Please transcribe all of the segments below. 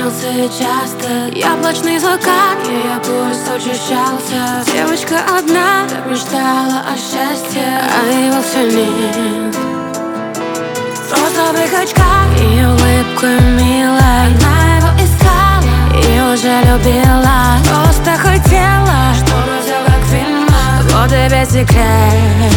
менялся часто. Яблочный закат, ее пульс учащался. Девочка одна так мечтала о счастье, а его все нет. В розовых очках ее улыбка милая, она его искала и уже любила. Просто хотела, чтобы все как в фильмах, вот и весь секрет.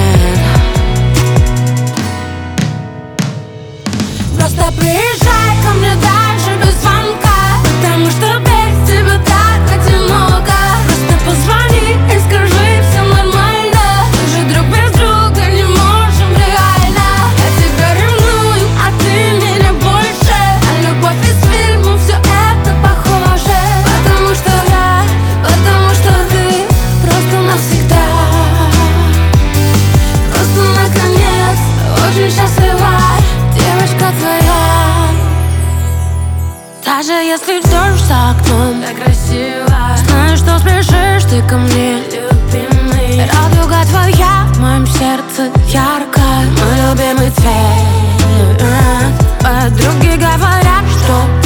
Просто приезжай ко мне дальше без звонка, потому что без тебя так одиноко. Просто позвони и скажи, все нормально. Мы же друг без друга не можем реально. Я тебя ревную, а ты меня больше. А любовь из фильма, все это похоже. Потому что ты просто навсегда. Просто наконец очень счастлива девочка твоя. Даже если дождь за окном так красиво, знаю, что спешишь ты ко мне, любимый. Радуга твоя в моем сердце яркая, мой любимый цвет. Подруги говорят, что